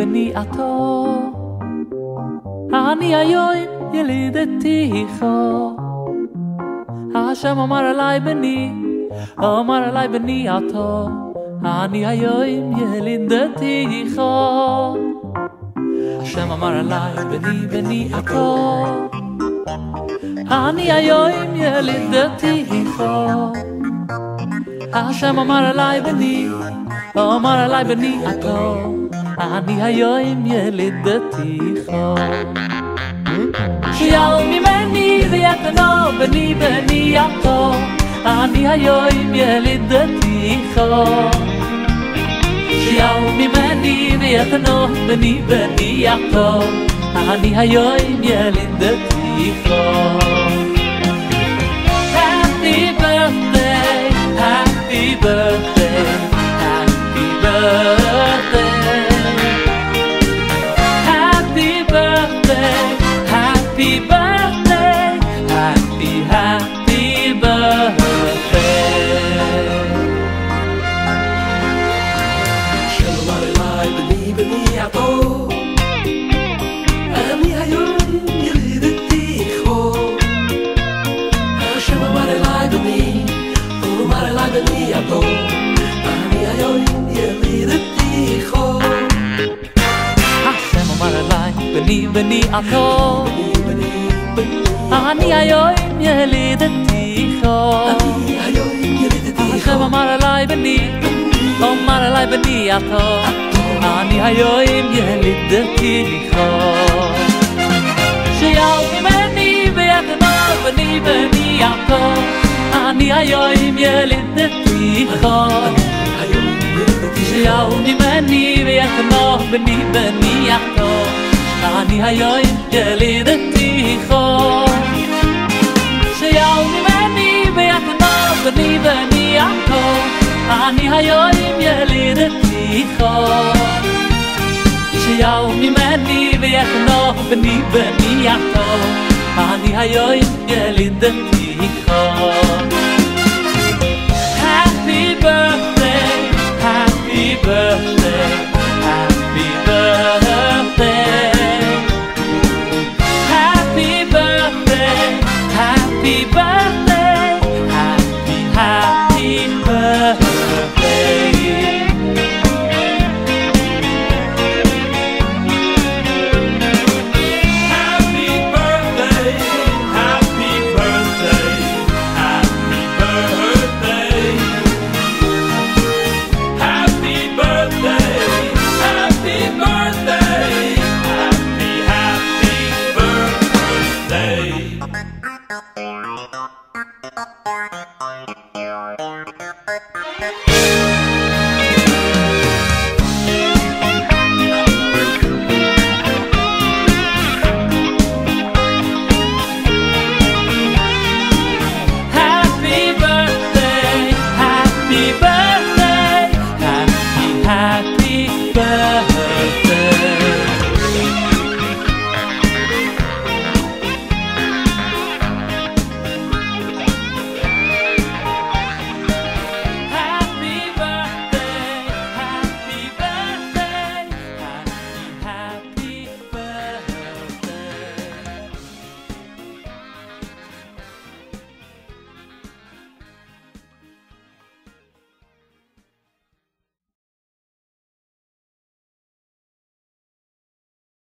בני עתו אני היום ילידתיך השם אמר עליי בני עתו אני היום ילידתיך השם אמר עליי בני עתו אני היום ילידתיך השם אמר עליי בני עתו אני היום ילידתיך שיעל ממני ויתנו בני עתו אני היום ילידתיך שיעל ממני ויתנו בני עתו אני היום ילידתיך Happy birthday, happy birthday, happy birthday Happy birthday, happy birthday, happy birthday Shalom alay bani ato Ani hayom yelideticho Hashem amar alay bani ato Ani hayom yelideticho Hashem amar alay bani ato אני היום ילידתיך השם אמר עליי בני עתו אני היום ילידתיך שיעל ממני ויתנו בני עתו אני היום ילידתיך שיעל ממני ויתנו בני עתו אני היום ילידתיך שיעל ממני ויתנו בני עתו אני היום ילידתיך שיעל ממני ויתנו בני עתו אני היום ילידתיך Happy birthday, happy birthday, happy birthday Happy birthday, happy birthday, happy birthday Happy birthday, happy birthday, happy birthday Happy birthday, happy birthday, happy birthday